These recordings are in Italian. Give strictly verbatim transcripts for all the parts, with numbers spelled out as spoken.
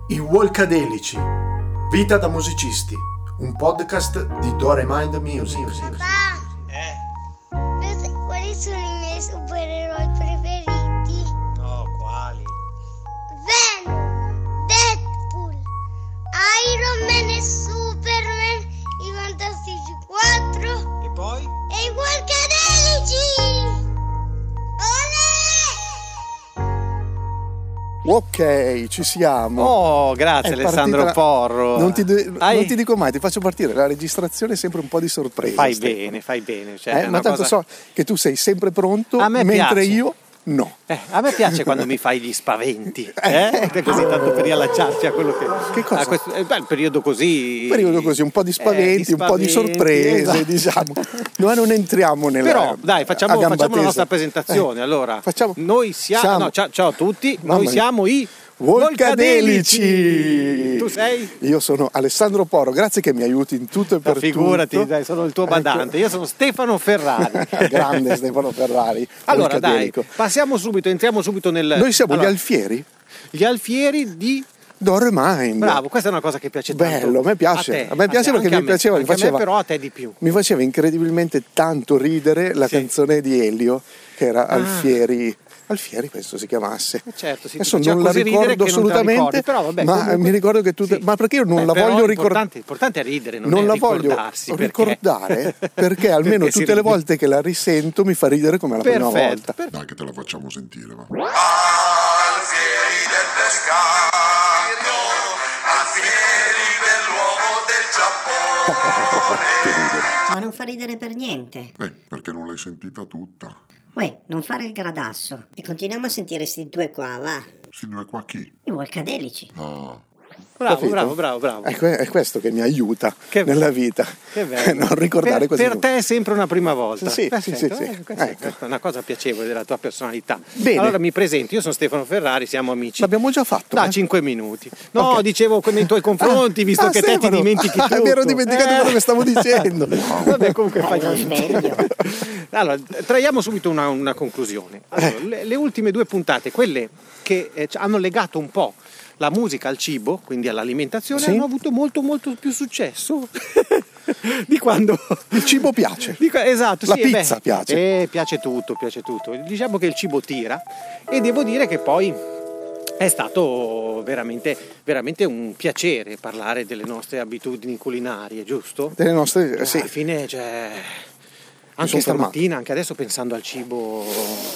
I Walkadelici, vita da musicisti, un podcast di Dore Mind Music. Papà, eh? Quali sono i miei supereroi preferiti? Oh, quali? Venom, Deadpool, Iron Man e Superman, i Fantastici quattro E poi? e i Walkadelici! Ok, ci siamo. Oh, grazie È Alessandro partita- Porro. Non ti, de- Hai- non ti dico mai, ti faccio partire la registrazione è sempre un po' di sorpresa. Fai Stefano. bene, fai bene. Cioè, Eh, è ma una tanto cosa- so che tu sei sempre pronto, A me mentre piace. io no. Eh, a me piace quando mi fai gli spaventi, eh? Così tanto per riallacciarci a quello che... Che cosa? a questo, eh, beh, il periodo così... Un periodo così, un po' di spaventi, Eh, un po' di spaventi, sorprese, esatto. diciamo. Noi non entriamo nella Però dai, facciamo, a gamba facciamo la tesa. nostra presentazione. Eh, allora, facciamo- noi siamo, siamo- no, ciao, ciao a tutti, Mamma noi mia. siamo i Walkadelici. Tu sei? Io sono Alessandro Porro, grazie che mi aiuti in tutto e per Ma figurati, tutto. dai, sono il tuo badante. Io sono Stefano Ferrari. Ecco. Grande Stefano Ferrari. Allora dai, Walkadelico. passiamo subito, entriamo subito nel... Noi siamo allora, gli alfieri gli alfieri di... Dore Mind. Bravo, questa è una cosa che piace tanto. Bello, a me piace. te, A me piace te, perché anche mi a me, piaceva, mi anche a me, faceva- però a te di più. Mi faceva incredibilmente tanto ridere la Sì. canzone di Elio, che era Ah. Alfieri. Alfieri penso si chiamasse. Eh, certo, sì, ti Adesso faceva non la così ridere ricordo che non te la assolutamente, ricordi, però vabbè, ma comunque- mi ricordo che tu... sì. Ma perché io non Beh, la però voglio ricordare? l'importante, l'importante è ridere, non, Non è la voglio ricordarsi. perché- ricordare perché almeno perché si tutte le ride. volte che la risento mi fa ridere come la prima Perfetto, volta. per- Dai che te la facciamo sentire, va. Alfieri del pescato, alfieri dell'uomo del Giappone. Ma non fa ridere per niente. Eh, perché non l'hai sentita tutta. Uè, non fare il gradasso. E continuiamo a sentire sti due qua, va. Si due qua chi? I Walkadelici. Ah, Bravo, Capito? bravo, bravo, bravo. Ecco, è questo che mi aiuta Che bello. nella vita. Che bello. Non ricordare per, quasi per nulla. te è sempre una prima volta. Sì, Perfetto, sì, sì, sì. eh, questa, Ecco. questa è una cosa piacevole della tua personalità. Bene. Allora mi presento, io sono Stefano Ferrari, siamo amici. L'abbiamo già fatto. Da eh? cinque minuti. No, Ok. dicevo nei tuoi confronti, Ah, visto ah, che te ti Stefano. dimentichi Ah, tutto. mi ero dimenticato Eh. quello che stavo dicendo. Vabbè, comunque fai Lo niente. sveglio. Allora, traiamo subito una, una conclusione. Allora, le, le ultime due puntate, quelle che eh, ci hanno legato un po' la musica al cibo, quindi all'alimentazione, Sì. hanno avuto molto molto più successo di quando... Il cibo piace. Di qua- esatto, La sì, pizza beh, piace. eh, piace tutto, piace tutto. Diciamo che il cibo tira e devo dire che poi è stato veramente, veramente un piacere parlare delle nostre abitudini culinarie, giusto? Delle nostre... eh, sì. Alla fine, cioè, sono anche stamattina, anche adesso pensando al cibo,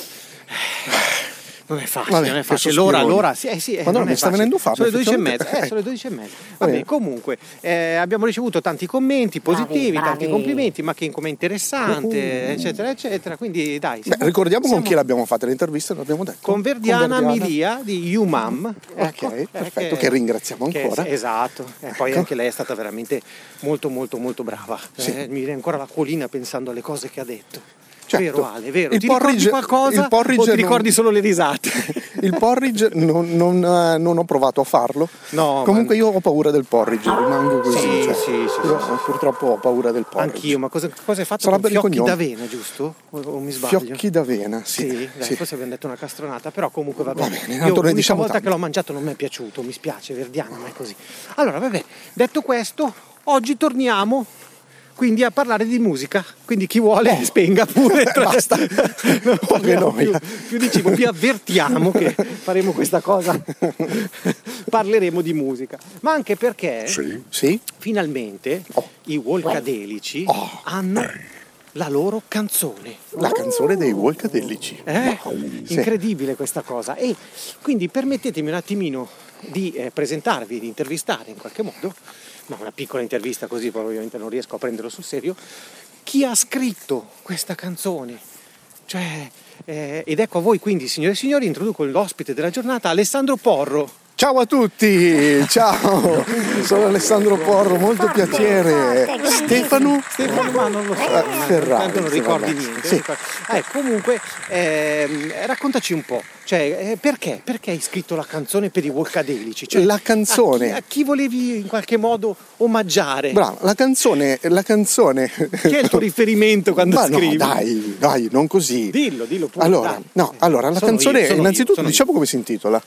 non è facile, Vabbè, non è che facile. sospirone. L'ora, l'ora, sì, eh, sì, eh, Madonna, non è mi sta facile. venendo fame, Sono le dodici e mezza, effettivamente. eh, sono le dodici e mezza. Va Vabbè, bene. comunque, eh, abbiamo ricevuto tanti commenti positivi, Bravi, tanti bravi. complimenti, ma che com'è interessante, eccetera, eccetera. Quindi, dai, Beh, siamo- ricordiamo con siamo chi l'abbiamo fatta l'intervista, l'abbiamo detto. con Verdiana, Verdiana. Milia di Umam. Ok, perfetto, che ringraziamo che- ancora. esatto, e poi Ecco. anche lei è stata veramente molto molto molto brava. Sì. Eh, mi viene ancora l'acquolina pensando alle cose che ha detto. Certo. Vero Ale, vero? Il ti ricordi porridge- qualcosa il porridge o ti non- ricordi solo le risate? Il porridge non, non, eh, non ho provato a farlo. No, Comunque ma- io ho paura del porridge, rimango così. Sì, cioè, sì, sì, io sì, purtroppo ho paura del porridge. Anch'io, ma cosa, cosa hai fatto Sarà con per i fiocchi cognomi. d'avena, giusto? O, o mi sbaglio? Fiocchi d'avena, sì. Sì, dai, sì. forse abbiamo detto una castronata, però comunque va bene. bene, Io tanto ne l'unica diciamo volta tanto. che l'ho mangiato non mi è piaciuto, mi spiace, Verdiana, ma è così. Allora, vabbè, detto questo, oggi torniamo quindi a parlare di musica. Quindi chi vuole spenga pure. Basta. Non parliamo Che noia. più, più di cibo, vi avvertiamo che faremo questa cosa. Parleremo di musica, ma anche perché sì? Sì? finalmente i Walkadelici Oh. hanno la loro canzone. La canzone dei Walkadelici. Eh? Sì. Incredibile questa cosa. E quindi permettetemi un attimino di eh, presentarvi, di intervistare in qualche modo, ma una piccola intervista così, poi ovviamente non riesco a prenderlo sul serio, chi ha scritto questa canzone. Cioè, eh, ed ecco a voi quindi, signore e signori, introduco l'ospite della giornata, Alessandro Porro. Ciao a tutti, ciao, sono Alessandro Porro, molto piacere. Stefano Stefano, ma non lo so, Eh, non- Ferrari, tanto non sì, ricordi vabbè. niente. Sì. non ricordi. Eh, comunque, ehm, raccontaci un po', cioè, eh, perché? Perché hai scritto la canzone per i Walkadelici? Cioè, La canzone. A chi, a chi volevi in qualche modo omaggiare? Bravo, la canzone, la canzone. Chi è il tuo riferimento quando Ma scrivi? no, dai, dai, non così. Dillo, dillo pure. Allora, dai. no, allora la Sono canzone, io, sono innanzitutto io, sono diciamo come si intitola.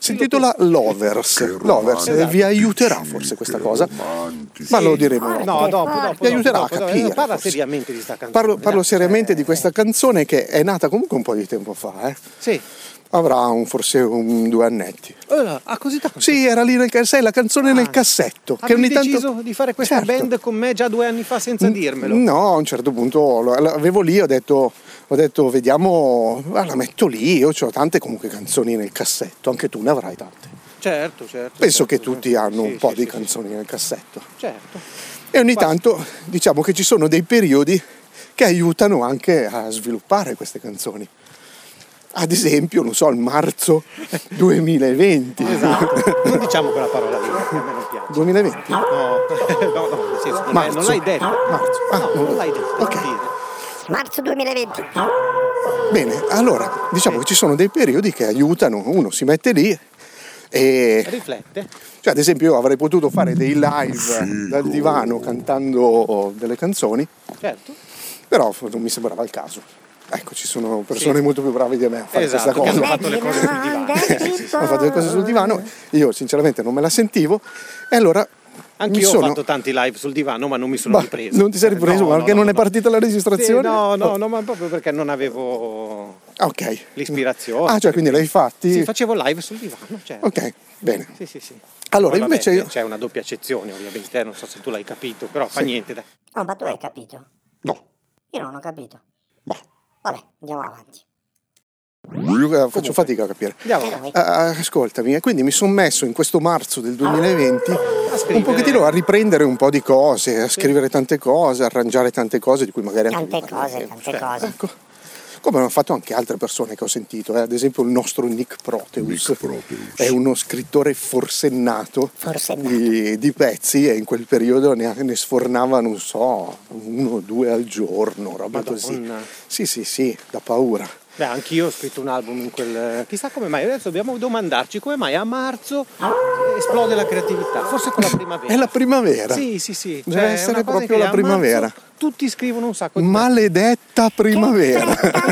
Si intitola Lovers. Lovers, romantici, vi aiuterà forse questa che cosa? romantici. Ma lo diremo dopo. No, dopo, dopo. Vi aiuterà dopo, a dopo. capire, Parla forse. seriamente di sta canzone. Parlo, parlo dai. seriamente di questa canzone che è nata comunque un po' di tempo fa, eh. Sì. Avrà un, forse un due annetti. Oh, ah, così tanto? Sì, era lì nel cassetto, la canzone Ah. nel cassetto. Che Avevi ogni tanto... deciso di fare questa Certo. band con me già due anni fa senza dirmelo? No, a un certo punto lo- l'avevo lì, ho detto, ho detto vediamo, ah, la metto lì, io ho tante comunque canzoni nel cassetto, anche tu ne avrai tante. Certo, certo. Penso certo, che tutti hanno sì, un po' sì, di sì, canzoni nel cassetto. sì. Certo. E ogni Quasi. tanto diciamo che ci sono dei periodi che aiutano anche a sviluppare queste canzoni. Ad esempio, non so, il marzo duemilaventi. Esatto. Non diciamo quella parola lì, che a me non piace. duemilaventi? No, no, no, nel senso, non, è- Marzo. non l'hai detto. Marzo. Ah, No, non l'hai detto. ok. non dire. Marzo duemilaventi. Bene, allora diciamo che ci sono dei periodi che aiutano, uno si mette lì e... Riflette. Cioè, ad esempio, io avrei potuto fare dei live dal divano cantando delle canzoni, Certo. però non mi sembrava il caso. Ecco, ci sono persone Sì. molto più brave di me a fare Esatto, che questa hanno cosa. fatto le cose sul divano. Ho fatto le cose sul divano, io sinceramente non me la sentivo e allora Anch'io mi sono... ho fatto tanti live sul divano, ma non mi sono Ma ripreso. non ti sei ripreso No, perché no, non no, è no. partita la registrazione? Sì, no, no, no, ma proprio perché non avevo Ok. l'ispirazione. Ah, cioè quindi l'hai fatti? Sì, facevo live sul divano, certo. Ok, bene. Sì, sì, sì. Allora, Poi, invece vabbè, io... c'è una doppia accezione, ovviamente, eh, non so se tu l'hai capito, però fa niente, dai. Oh, ma tu hai capito? No, Io non ho capito. ma Vabbè, andiamo avanti. Io faccio fatica a capire. Andiamo Eh, avanti. noi. Ah, ascoltami, e quindi mi sono messo in questo marzo del duemilaventi scrivere. un pochettino a riprendere un po' di cose, a scrivere tante cose, a arrangiare tante cose di cui magari anche Tante vi parleremo. cose, tante cose. Ecco. Come hanno fatto anche altre persone che ho sentito, eh? Ad esempio il nostro Nick Proteus, Nick Proteus. è uno scrittore forsennato, Forsennato. Di, di pezzi e in quel periodo ne, ne sfornava, non so, uno o due al giorno, roba Madonna. così. Sì, sì, sì, da paura. Beh, anch'io ho scritto un album in quel... Chissà come mai, adesso dobbiamo domandarci come mai a marzo esplode la creatività, forse con la primavera. È la primavera. Sì, sì, sì. Deve Cioè, è essere una cosa proprio che la a marzo primavera. tutti scrivono un sacco di... Maledetta primavera.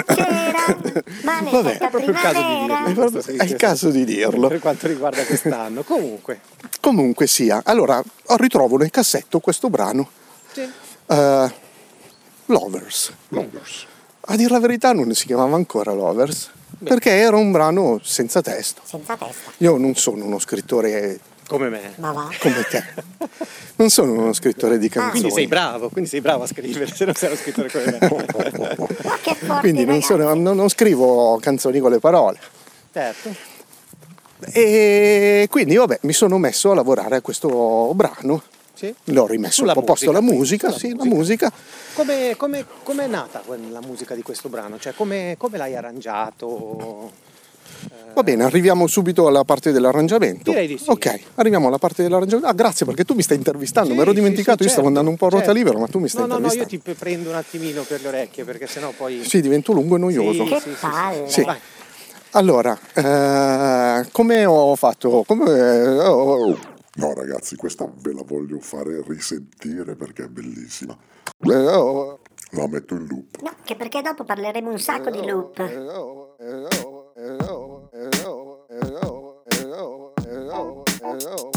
Vabbè, Vabbè, È proprio il caso di dirlo. È, proprio- è il caso di dirlo. Per quanto riguarda quest'anno. Comunque, Comunque sia, allora ritrovo nel cassetto questo brano, sì. eh, Lovers. Lovers. A dire la verità non si chiamava ancora Lovers, perché era un brano senza testo. senza testa. Io non sono uno scrittore come me. Ma va. come te, non sono uno scrittore di canzoni. Quindi sei bravo, quindi sei bravo a scrivere, se non sei uno scrittore come me. Ma che forti Quindi non, ragazzi. sono- non- non scrivo canzoni con le parole. Certo. E quindi vabbè, mi sono messo a lavorare a questo brano. Sì. L'ho rimesso Sulla un po' a posto la musica, musica, quindi, sì, sulla la musica. Come, come, come è nata la musica di questo brano? Cioè, come, come l'hai arrangiato? Va bene, arriviamo subito alla parte dell'arrangiamento. Direi di sì. Ok, arriviamo alla parte dell'arrangiamento. Ah, grazie perché tu mi stai intervistando, Sì, mi ero sì, dimenticato, sì, io stavo certo, andando un po' a ruota certo. libera, ma tu mi stai No, no, no, io intervistando. ti prendo un attimino per le orecchie, perché sennò poi... Sì, divento lungo e noioso. Sì, Che sì, sì, palle. sì. Sì. Vai. Allora, eh, come ho fatto? Come, oh, No, ragazzi, questa ve la voglio fare risentire perché è bellissima. eh, oh, La metto in loop. No, che perché dopo parleremo un sacco di loop. eh, oh, eh, oh, eh, oh, eh, oh, eh, oh, eh, oh, eh, oh, eh, oh,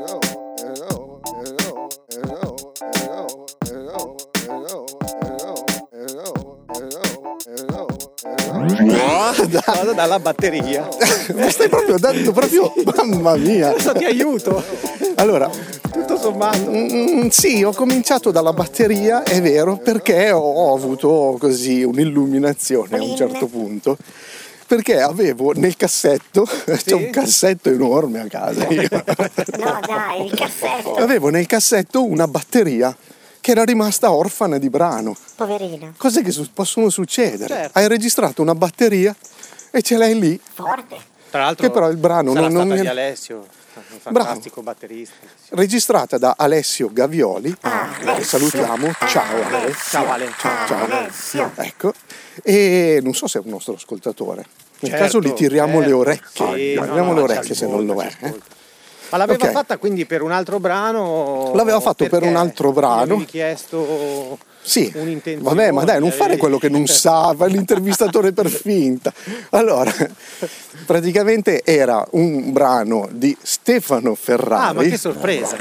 Vado dalla batteria. mi stai proprio dando proprio, mamma mia. Adesso ti aiuto. Allora, Tutto sommato. mm, sì, ho cominciato dalla batteria, è vero, perché ho, ho avuto così un'illuminazione a un certo punto. Perché avevo nel cassetto, c'è un cassetto enorme a casa io. No, dai, il cassetto. Avevo nel cassetto una batteria che era rimasta orfana di brano. Poverina. Cose che su- possono succedere. Certo. Hai registrato una batteria e ce l'hai lì. Forte. Tra l'altro, Che però il brano sarà non- non stata mi- di Alessio, un fantastico batterista. Registrata da Alessio Gavioli, Ah, che Alessio. salutiamo. Ciao Ah, Ale. Ciao Ale. Ah, Ciao. Alessio. Ecco, e non so se è un nostro ascoltatore. Nel Certo, caso gli tiriamo certo. le orecchie. Sì, no, tiriamo no, le ci orecchie se non lo è. ascolta, ci eh. ascolta. Ma l'aveva Ok. fatta quindi per un altro brano? L'aveva fatto per Perché un altro brano. Mi avevi chiesto sì, un'intenzione. Vabbè, ma dai, non fare quello che non sa, fa l'intervistatore per finta. Allora, praticamente era un brano di Stefano Ferrari. Ah, ma che sorpresa!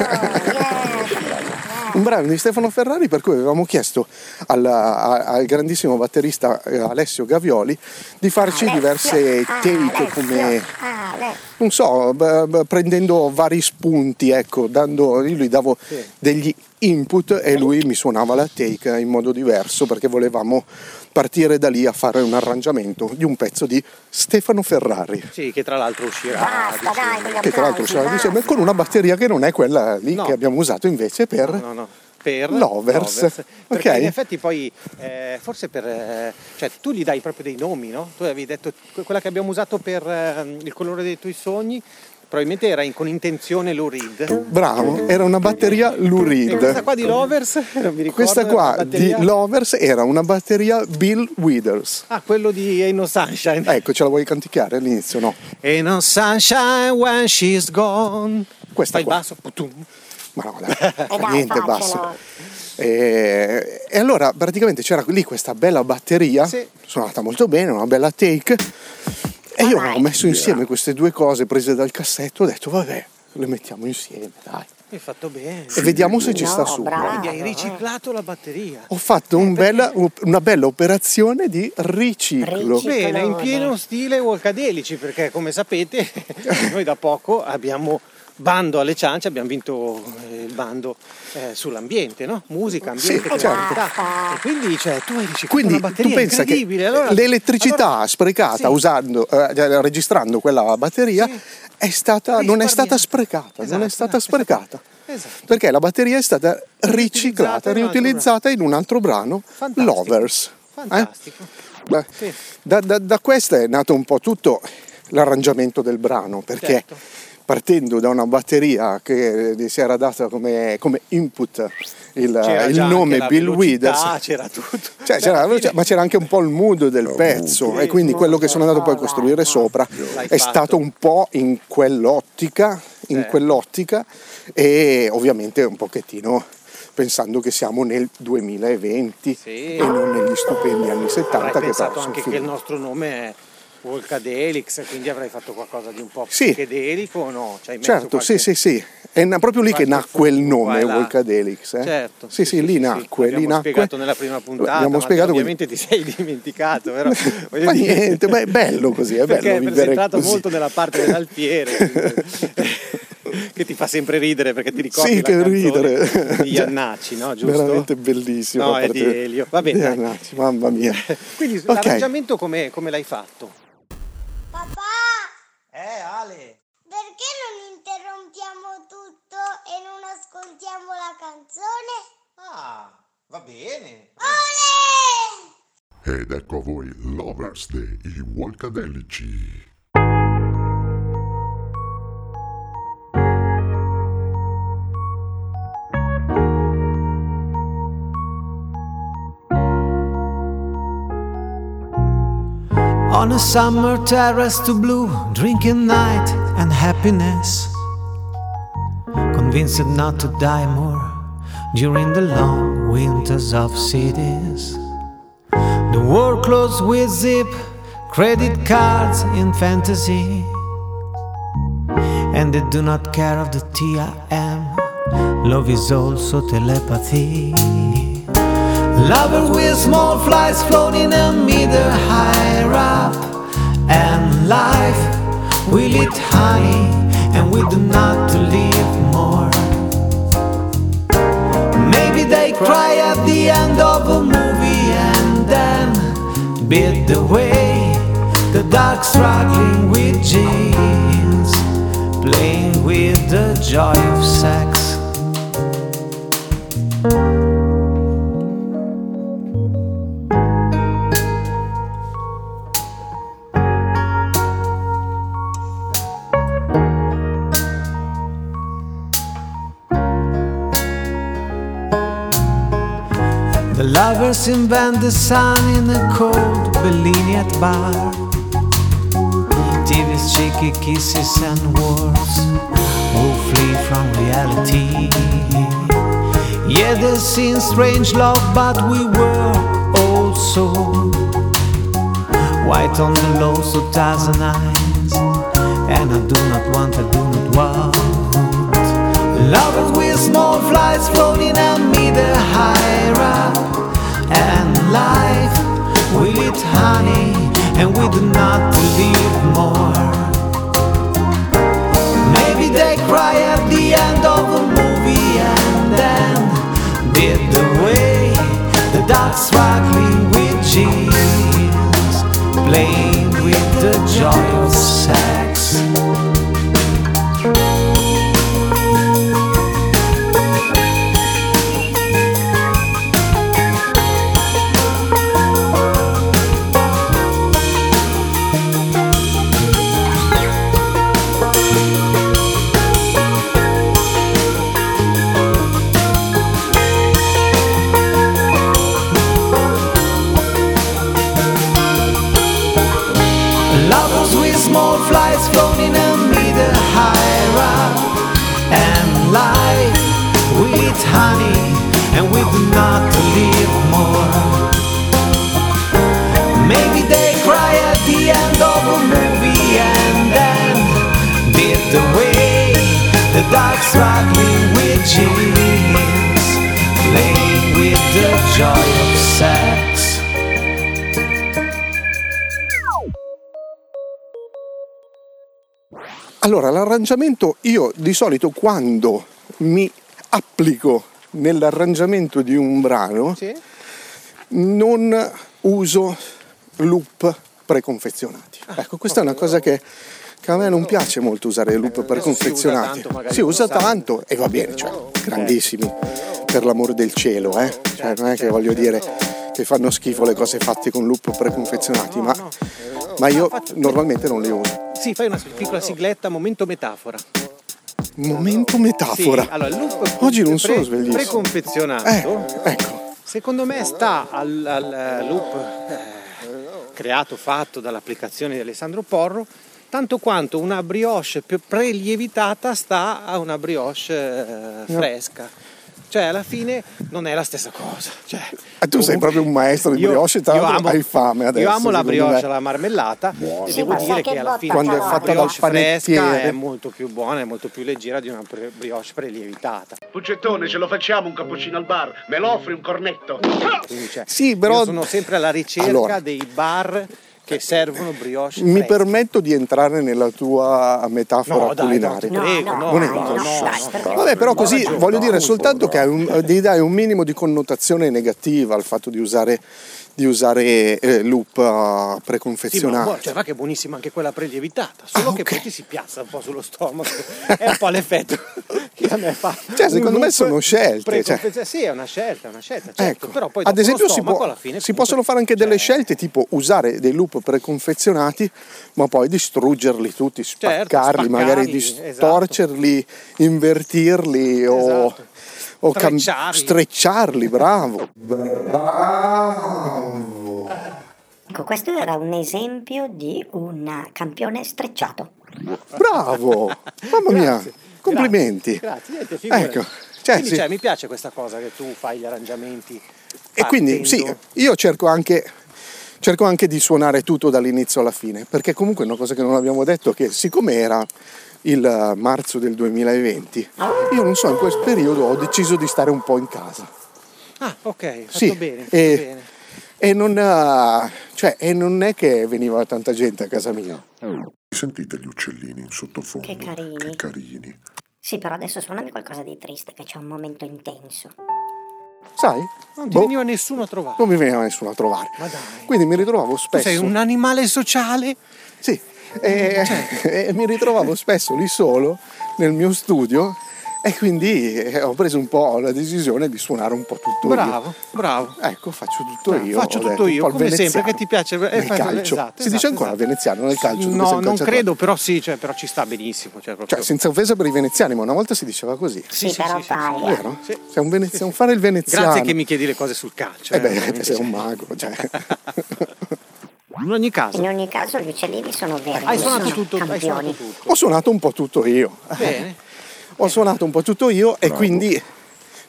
Un brano di Stefano Ferrari per cui avevamo chiesto al, al grandissimo batterista Alessio Gavioli di farci Alessio, diverse take come, non so, b- b- prendendo vari spunti, ecco, dando, io gli davo sì. degli input e lui mi suonava la take in modo diverso perché volevamo partire da lì a fare un arrangiamento di un pezzo di Stefano Ferrari. Sì, che tra l'altro uscirà Basta, dai, che tra l'altro uscirà dicembre con una batteria che non è quella lì no. che abbiamo usato invece per no, no, no. per Lovers, Lovers. Perché okay. in effetti poi eh, forse per eh, cioè tu gli dai proprio dei nomi, no? Tu avevi detto quella che abbiamo usato per eh, il colore dei tuoi sogni probabilmente era in, con intenzione Lou Reed. Bravo, era una batteria Lou Reed. E questa qua di Lovers? Non mi ricordo, questa qua di Lovers era una batteria Bill Withers. Ah, quello di Ain't No Sunshine. Ecco, ce la vuoi canticchiare all'inizio, no? Ain't no sunshine when she's gone. Questa Fai qua. il basso. Putum. Ma no, dai, niente basso. E, e allora praticamente c'era lì questa bella batteria, sì. suonata molto bene, una bella take. E io ho messo insieme queste due cose prese dal cassetto, ho detto vabbè, le mettiamo insieme, dai. Hai fatto bene. E vediamo se ci no, sta su. Quindi hai riciclato la batteria. Ho fatto un bella, una bella operazione di riciclo. Bene, in pieno stile Walkadelici, perché come sapete noi da poco abbiamo bando alle ciance, abbiamo vinto il bando eh, sull'ambiente, no? Musica, ambiente, sì, certo. E quindi cioè, tu hai riciclato quindi una batteria tu pensa incredibile. Che allora, l'elettricità allora, sprecata sì. usando, eh, registrando quella batteria sì. è stata, non è stata sprecata, esatto, non è stata esatto, sprecata. Esatto. Perché la batteria è stata riciclata, riutilizzata in un altro brano, Fantastico. Lovers. Fantastico. Eh? Beh, sì. da, da, da questo è nato un po' tutto l'arrangiamento del brano, perché certo. partendo da una batteria che si era data come, come input il, il nome Bill Withers, c'era tutto, cioè, c'era, fine... ma c'era anche un po' il mood del no, pezzo mood. E quindi quello che sono andato poi a costruire sopra L'hai è fatto. stato un po' in quell'ottica, in certo. quell'ottica e ovviamente un pochettino pensando che siamo nel duemilaventi sì. e non negli stupendi anni settanta. Avrai che pensato anche film. che il nostro nome è Walkadelix, quindi avrai fatto qualcosa di un po' sì. psichedelico o no? Cioè, certo, qualche... sì, sì, sì. È proprio lì che nacque il nome Walkadelix. Eh? Certo. Sì, sì, sì, lì nacque. L'abbiamo lì nacque. spiegato nella prima puntata, abbiamo ma spiegato ovviamente ti sei dimenticato. Però, ma niente, ma è bello così, è perché bello è presentato così. molto nella parte dell'alfiere. Che ti fa sempre ridere perché ti ricordi sì, la che canzone ridere. di Iannacci, no? Giusto? Veramente bellissimo. No, è di Elio. Va bene, dai. Iannacci, mamma mia. Quindi okay. l'arrangiamento come, come l'hai fatto? Papà! Eh, Ale! Perché non interrompiamo tutto e non ascoltiamo la canzone? Ah, va bene. Ole! Ed ecco a voi Lovers dei Walkadelici. On a summer terrace to blue, drinking night and happiness, convinced not to die more during the long winters of cities. The world closed with zip, credit cards in fantasy, and they do not care of the T I M. Love is also telepathy. Lovers with small flies floating a meter higher up, and life will eat honey and we do not to live more. Maybe they cry at the end of a movie and then beat the way the dog struggling with jeans, playing with the joy of sex. The lovers invent the sun in a cold Bellini at bar. T V's cheeky kisses and words will flee from reality. Yeah, there seemed strange love, but we were also white on the low, so thousand eyes. And I do not want, I do not want lovers with small flies floating amid the high up. And life will eat honey, and we do not believe more. Maybe they cry at the end of a movie, and then did the way the dog struggling with jeans, playing with the joy of sex. Lovers with small flies floating amid the high up. And life we eat honey, and we do not live more. Maybe they cry at the end of a movie, and then did the way the dog struggling with jeans, playing with the joy of sex. Allora, l'arrangiamento, io di solito quando mi applico nell'arrangiamento di un brano, Sì? non uso loop preconfezionati. Ecco, questa è una cosa che, che a me non piace molto, usare loop preconfezionati. tanto, magari Si usa non sa. tanto e va bene, cioè, grandissimi, per l'amore del cielo, eh? Cioè, non è che voglio dire che fanno schifo le cose fatte con loop preconfezionati, ma, ma io normalmente non le uso. Sì, fai una piccola sigletta, momento metafora. Momento metafora. Sì, allora, il loop Oggi non sono pre- sveglissimo. preconfezionato, Eh, ecco. secondo me sta al, al loop eh, creato, fatto dall'applicazione di Alessandro Porro, tanto quanto una brioche più prelievitata sta a una brioche eh, fresca. Cioè, alla fine non è la stessa cosa. Cioè, Ah, tu sei comunque, proprio un maestro di io- brioche, tra io l'altro amo- hai fame adesso. Io amo la secondo brioche me. alla marmellata e Sì, devo ma dire sai che che alla botta fine Quando è calore. fatta la dal brioche fresca panettiere. è molto più buona, è molto più leggera di una pre- brioche prelievitata. Puccettone, ce lo facciamo un cappuccino al bar? Me lo offri un cornetto? Quindi, cioè, Sì, però- io sono sempre alla ricerca Allora. dei bar che servono brioche Mi fresche. permetto di entrare nella tua metafora No, dai, culinaria. no, ti prego, No, no, non è no, il no, tuo no, stile. no. Vabbè, però così ragione, voglio dire no, soltanto che hai un, gli dai un minimo di connotazione negativa al fatto di usare, di usare eh, loop uh, Sì, ma preconfezionati. buono, cioè, va che è buonissima anche quella prelievitata, solo Ah, che ok. poi ti si piazza un po' sullo stomaco. È un po' l'effetto che a me fa. Cioè, secondo un me loop sono scelte, cioè. preconfezionato. Sì, è una scelta, è una scelta, certo. Ecco. Però poi Ad dopo esempio lo si, stomaco può- alla fine si comunque, possono fare anche delle cioè, scelte tipo usare dei loop preconfezionati ma poi distruggerli tutti, Certo, spaccarli, magari spaccarli, distorcerli, invertirli o, Esatto. o cam- Strecciarli. strecciarli, bravo. Bravo. Ecco, questo era un esempio di un campione strecciato. Bravo. Mamma mia, Grazie, complimenti. Grazie, niente, figurati. Ecco, cioè, Quindi, sì. cioè, mi piace questa cosa che tu fai gli arrangiamenti. E quindi sì, partendo- io cerco anche, cerco anche di suonare tutto dall'inizio alla fine, perché comunque una cosa che non abbiamo detto è che siccome era il eh, marzo del duemilaventi, io non so, in quel periodo ho deciso di stare un po' in casa. Ah, ok, hai fatto Sì, bene, hai fatto e, bene. e non, eh, cioè, e non è che veniva tanta gente a casa mia. Sentite gli uccellini in sottofondo? Che carini. Che carini. Sì, però adesso suonami qualcosa di triste, che c'è un momento intenso. Sai? Non ti Boh, veniva nessuno a trovare. non mi veniva nessuno a trovare. Ma dai. Quindi mi ritrovavo Tu spesso. sei un animale sociale? Sì, e, Cioè. e mi ritrovavo spesso lì solo nel mio studio e quindi eh, ho preso un po' la decisione di suonare un po' tutto Bravo, bravo. io. Ecco, faccio tutto Bravo, io. faccio ho tutto detto, un io, po' il come sempre, veneziano. che ti piace, eh, nel fai- calcio. esatto, si dice esatto, ancora esatto. veneziano nel calcio? tu che No, sei un non calciatore. credo, però sì, cioè, però ci sta benissimo. Cioè, proprio... Cioè, senza offesa per i veneziani, ma una volta si diceva così. Sì, sì, però sì, sì, fai, sì. eh. Vero? Sì. Sei un veneziano, fare il veneziano. Grazie che mi chiedi le cose sul calcio. Eh eh, beh, veramente, sei un cioè. mago. Cioè. In ogni caso, In ogni caso gli uccellini sono veri, hai sono suonato tutto, hai campioni. suonato tutto. Ho suonato un po' tutto io. Bene. Ho suonato un po' tutto io e quindi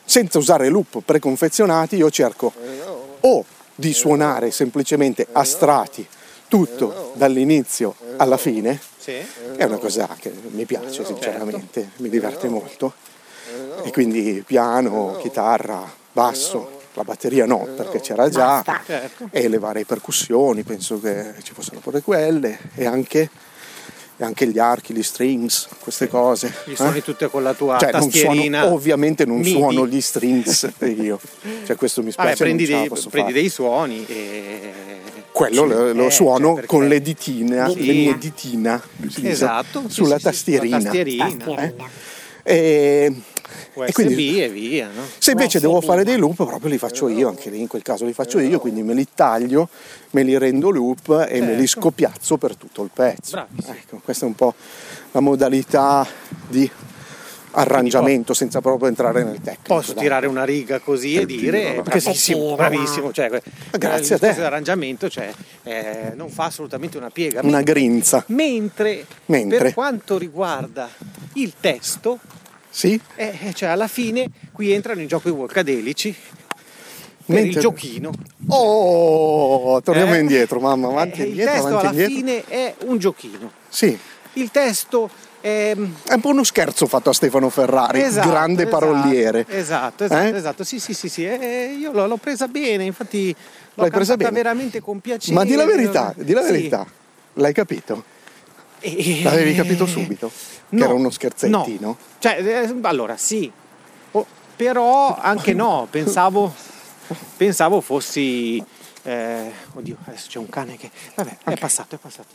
senza usare loop preconfezionati, io cerco o di suonare semplicemente a strati tutto dall'inizio alla fine. È una cosa che mi piace sinceramente, mi diverte molto, e quindi piano, chitarra, basso, la batteria no perché c'era già, e le varie percussioni penso che ci fossero pure quelle, e anche e anche gli archi, gli strings, queste cose. Li suoni eh? tutte con la tua cioè, tastierina. Non suono, ovviamente non midi. Suono gli strings io. Cioè questo mi spiace. Vabbè, prendi, non dei, posso prendi fare. dei suoni e... Quello sì, lo, lo eh, suono cioè perché... con le ditina, sì. le mie ditina. Esatto. Sulla sì, tastierina. Sì, tastierina. Eh? E... U S B e quindi, e via, no? se invece U S B, devo fare dei no. loop, proprio li faccio io, anche lì in quel caso li faccio io, quindi me li taglio, me li rendo loop e me li scopiazzo per tutto il pezzo. Bravissimo. Ecco, questa è un po' la modalità di arrangiamento senza proprio entrare nel tecnico. Posso dai. tirare una riga così e dire bravissimo, bravissimo, cioè, grazie a te. L'arrangiamento cioè, eh, non fa assolutamente una piega. Una mentre, grinza. Mentre, Mentre per quanto riguarda il testo, sì? eh, cioè alla fine qui entrano in gioco i Workadelici per Mentre... il giochino. Oh, torniamo Eh? indietro, mamma, avanti e Eh, indietro, il testo avanti e alla indietro. fine è un giochino. Sì. Il testo è... È un po' uno scherzo fatto a Stefano Ferrari, Esatto, grande esatto, paroliere. Esatto, esatto, Eh? esatto. Sì, sì, sì, sì. Eh, io l'ho, l'ho presa bene, infatti l'ho L'hai presa cantata bene? veramente con piacere. Ma di la verità, di la Sì. verità. L'hai capito? E- L'avevi capito subito? Che No, era uno scherzettino? no. Cioè, eh, allora sì, Oh, però anche no, pensavo, pensavo fossi... eh, oddio, adesso c'è un cane che... Vabbè, è passato, è passato.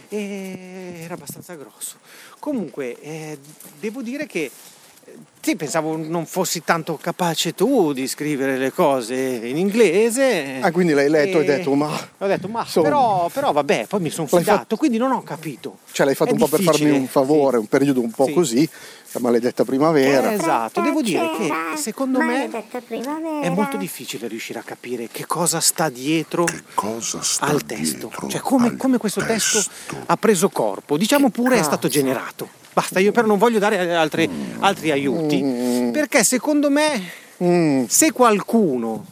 E era abbastanza grosso. Comunque, eh, devo dire che sì, pensavo non fossi tanto capace tu di scrivere le cose in inglese. Ah, quindi l'hai letto e hai detto, ma... Ho detto, ma insomma, però, però vabbè, poi mi sono l'hai fidato, fatto- quindi non ho capito. Cioè l'hai fatto È un po' per difficile, farmi un favore, sì. un periodo un po' Sì. così, la maledetta primavera. Esatto, devo dire che secondo me Maledetta primavera. è molto difficile riuscire a capire che cosa sta dietro Che cosa sta al testo, dietro cioè come, al come questo testo. testo? ha preso corpo, diciamo pure è cosa? stato generato. Basta, io però non voglio dare altri, altri aiuti, perché secondo me Mm, se qualcuno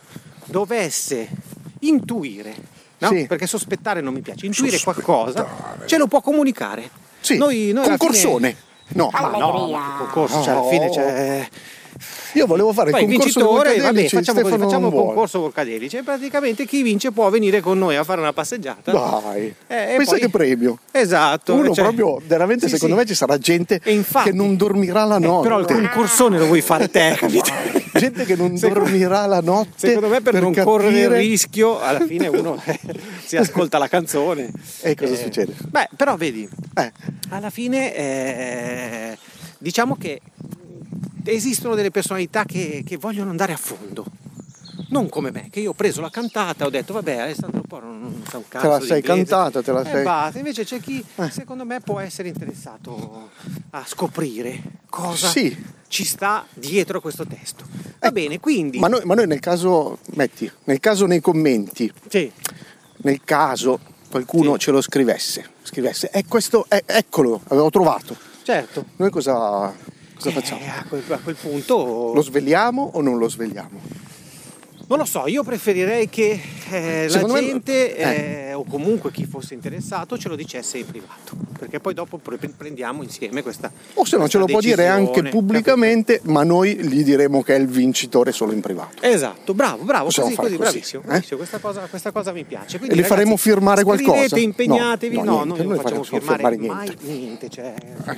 dovesse intuire, no? Sì. Perché sospettare non mi piace, intuire Sospettare. qualcosa, ce lo può comunicare. sì, Noi, noi alla concorsone. No, fine- Ma no, Allegria. ma che concorso, cioè alla fine c'è... io volevo fare Poi il il concorso di vincitore, vabbè, Workadelici, facciamo così, Stefano facciamo non un vuole. concorso con Cadelici e praticamente chi vince può venire con noi a fare una passeggiata. Dai, Eh, e pensa poi- che premio. Esatto. Uno cioè- proprio, veramente sì, secondo sì. me ci sarà gente E infatti- che non dormirà la Eh, notte. però il concorsone lo vuoi fare te, capito? Gente che non Secondo- dormirà la notte. Secondo me per, non capire... correre il rischio, alla fine uno eh, si ascolta la canzone. E cosa Eh, succede? Beh, però vedi, Eh, alla fine eh, diciamo che esistono delle personalità che, che vogliono andare a fondo. Non come me, che io ho preso la cantata e ho detto vabbè Alessandro Porro non sa un cazzo la di sei inglese. cantata, te la E sei- basta. Invece c'è chi Eh. secondo me può essere interessato a scoprire cosa Sì. ci sta dietro a questo testo. Va bene, quindi ma, noi, ma noi nel caso, metti, nel caso nei commenti, sì, nel caso qualcuno Sì. ce lo scrivesse, scrivesse, è questo, è- eccolo, avevo trovato. certo. Noi cosa, cosa facciamo? Eh, a, quel, a quel punto Lo svegliamo o non lo svegliamo? non lo so, io preferirei che eh, la Secondo me- gente eh. eh, o comunque chi fosse interessato ce lo dicesse in privato, perché poi dopo pre- prendiamo insieme questa O se no ce lo può dire anche pubblicamente, ma noi gli diremo che è il vincitore solo in privato. Esatto, bravo, bravo, Possiamo così, fare così, così, bravissimo, eh? bravissimo, questa, cosa, questa cosa mi piace. Quindi, E li ragazzi, faremo firmare qualcosa? scrivete, impegnatevi, No, no, no, niente, noi non noi facciamo facciamo firmare, firmare mai niente. niente, cioè,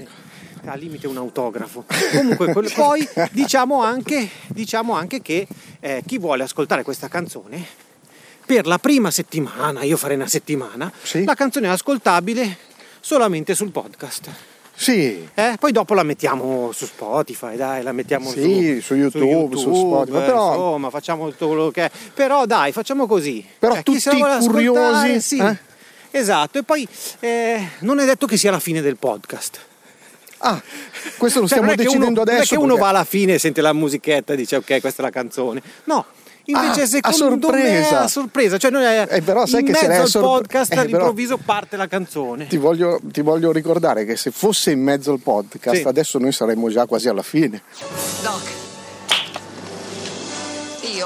al limite un autografo. Comunque, quel- poi diciamo anche, diciamo anche che eh, chi vuole ascoltare questa canzone, per la prima settimana, io farei una settimana, Sì. la canzone è ascoltabile solamente sul podcast. Sì, Eh, poi dopo la mettiamo su Spotify, dai, la mettiamo Sì, su, su YouTube, su Spotify, eh, però- insomma, facciamo tutto quello che è. Però dai, facciamo così. Però Cioè, chi se la tutti vuole ascoltare, curiosi, sì. eh? Esatto, e poi eh, non è detto che sia la fine del podcast. ah, questo lo Cioè, stiamo non è che decidendo uno, non è adesso. che uno perché- va alla fine e sente la musichetta e dice ok, questa è la canzone. No. Invece Ah, a secondo me è sorpresa. a sorpresa, cioè noi è, Eh, però sai in che se mezzo lei è al sorpre- podcast eh, però- all'improvviso parte la canzone. Ti voglio, ti voglio ricordare che se fosse in mezzo al podcast, Sì. adesso noi saremmo già quasi alla fine. Doc,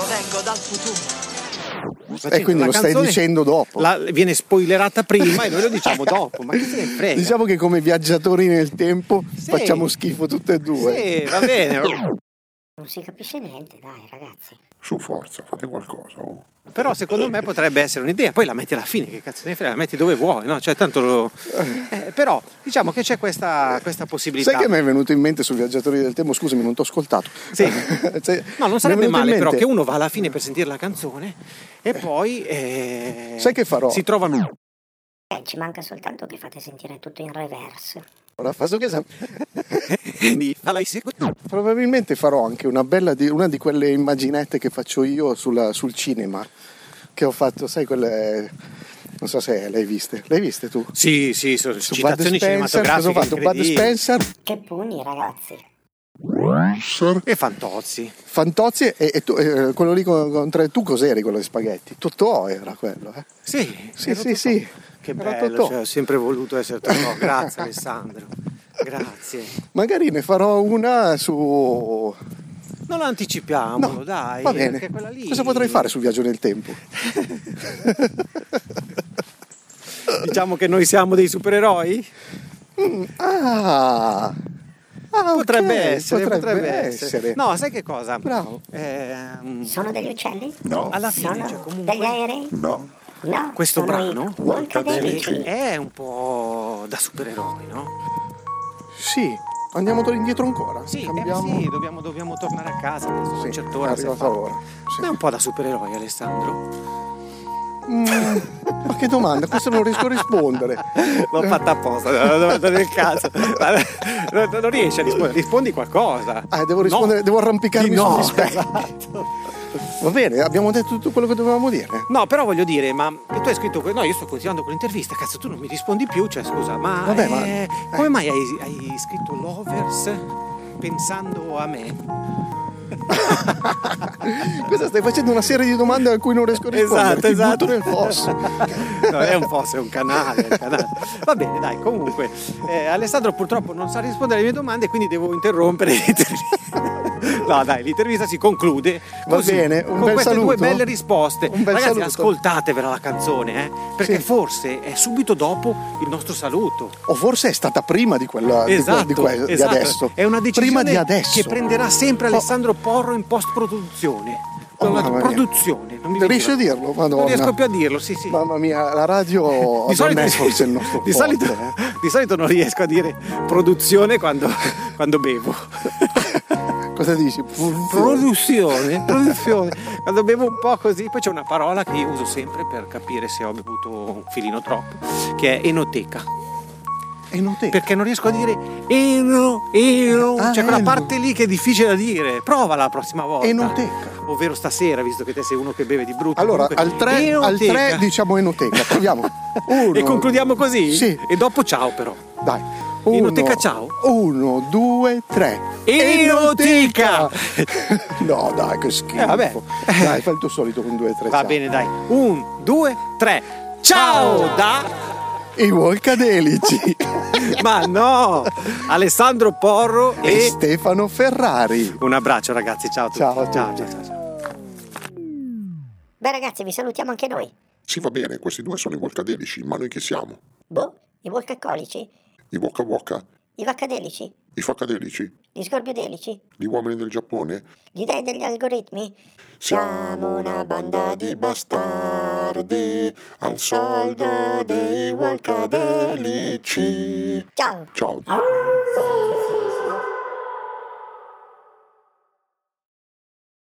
vengo dal futuro. E quindi lo stai dicendo dopo. La, viene spoilerata prima e noi lo diciamo dopo. Ma che se ne frega? Diciamo che come viaggiatori nel tempo sì. facciamo schifo tutte e due. Sì, va bene. Non si capisce niente, dai ragazzi. Su, forza, fate qualcosa. Oh. Però secondo me potrebbe essere un'idea, poi la metti alla fine, che cazzo ne frega, la metti dove vuoi, no? Cioè tanto lo... eh, però diciamo che c'è questa, questa possibilità. Sai che mi è venuto in mente sui viaggiatori del tempo, scusami, non ti ho ascoltato. Sì. cioè, no, non sarebbe male però mente... che uno va alla fine per sentire la canzone e poi eh, sai che farò? Si trova Eh, ci manca soltanto che fate sentire tutto in reverse. Ora faccio che sa... Probabilmente farò anche una bella di, una di quelle immaginette che faccio io sulla, sul cinema, che ho fatto, sai, quelle, non so se le hai viste. Le hai viste tu? Sì, sì, sono su citazioni cinematografiche. Cosa ho fatto? Bud Spencer. Che pugni, ragazzi. E Fantozzi. Fantozzi e, e tu, e quello lì contro tu cos'eri, quello di spaghetti? Totò era quello, eh? Sì, sì, sì, sì. Che bello, cioè, ho sempre voluto essere Totò. Grazie Alessandro. Grazie. Magari ne farò una su... Non anticipiamolo, no, dai. Va bene. Lì... Cosa potrei fare sul viaggio nel tempo? Diciamo che noi siamo dei supereroi? Mm, ah... Ah, potrebbe, okay, essere, potrebbe, potrebbe essere. essere. No, sai che cosa? Bravo. Eh, sono degli uccelli? No. Alla fine, sono cioè, comunque... degli aerei? No. No. Questo brano Walkadelici. è un po' da supereroi, no? Sì. Andiamo indietro ancora? Sì, Cambiamo... eh sì dobbiamo, dobbiamo tornare a casa. Adesso sì, cert'ora è arrivata l'ora. Sì. È un po' da supereroi, Alessandro. Mm, ma che domanda? Questo non riesco a rispondere. L'ho fatta apposta, non nel caso. Non riesci a rispondere, rispondi qualcosa. Ah, devo rispondere, no. Devo arrampicarmi no, sugli specchi. Esatto. Va bene, abbiamo detto tutto quello che dovevamo dire. No, però voglio dire, ma tu hai scritto, no, io sto continuando con l'intervista, cazzo, tu non mi rispondi più, cioè scusa, ma, Vabbè, eh, ma eh. come mai hai, hai scritto Lovers pensando a me? Cosa stai facendo? Una serie di domande a cui non riesco a rispondere. Esatto, esatto. Nel fosso. No, è un fosso, è un canale, è un canale. Va bene, dai, comunque eh, Alessandro purtroppo non sa rispondere alle mie domande, quindi devo interrompere l'intervista. No, dai, l'intervista si conclude così, va bene, un con bel queste saluto. due belle risposte. Un bel Ragazzi, saluto. ascoltatevela la canzone, eh, perché sì. forse è subito dopo il nostro saluto. O forse è stata prima di quella esatto, di, que- di, que- esatto. di adesso. È una decisione prima di adesso. che prenderà sempre Alessandro Porro in post-produzione. Con Oh, la produzione, non mi riesci a dirlo? Madonna. Non riesco più a dirlo, sì, sì. Mamma mia, la radio di solito, non è forse il nostro di, forte, solito, eh. di solito non riesco a dire produzione quando, quando bevo. Cosa dici? Produzione, produzione. Quando bevo un po' così, poi c'è una parola che io uso sempre per capire se ho bevuto un filino troppo, che è enoteca. Enoteca? Perché non riesco a dire eno, eno, ah, c'è quella eno. parte lì che è difficile da dire. Provala la prossima volta. Enoteca. Ovvero stasera, visto che te sei uno che beve di brutto. Allora, comunque, al tre, al tre diciamo enoteca. Proviamo. Uno. E concludiamo così? Sì. E dopo ciao però. Dai. Uno, Enoteca ciao. Uno, due, tre. Enoteca! No, dai, che schifo. Eh, vabbè. Dai, fai il tuo solito con due, tre. Va ciao. bene, dai. Un, due, tre. Ciao, ciao. Da... I Walkadelici. Ma no! Alessandro Porro e... e Stefano Ferrari. Un abbraccio ragazzi, ciao a tutti. Ciao a ciao, tutti. ciao, ciao, ciao. Beh ragazzi, vi salutiamo anche noi. Sì, va bene, questi due sono i Walkadelici, ma noi chi siamo? Boh, i Walkacolici? I Waka Waka? I Vaccadelici? I Facadelici? Gli Scorbiodelici? Gli uomini del Giappone? Gli dei degli algoritmi? Siamo una banda di bastardi al soldo dei Walkadelici. Ciao! Ciao! Oh.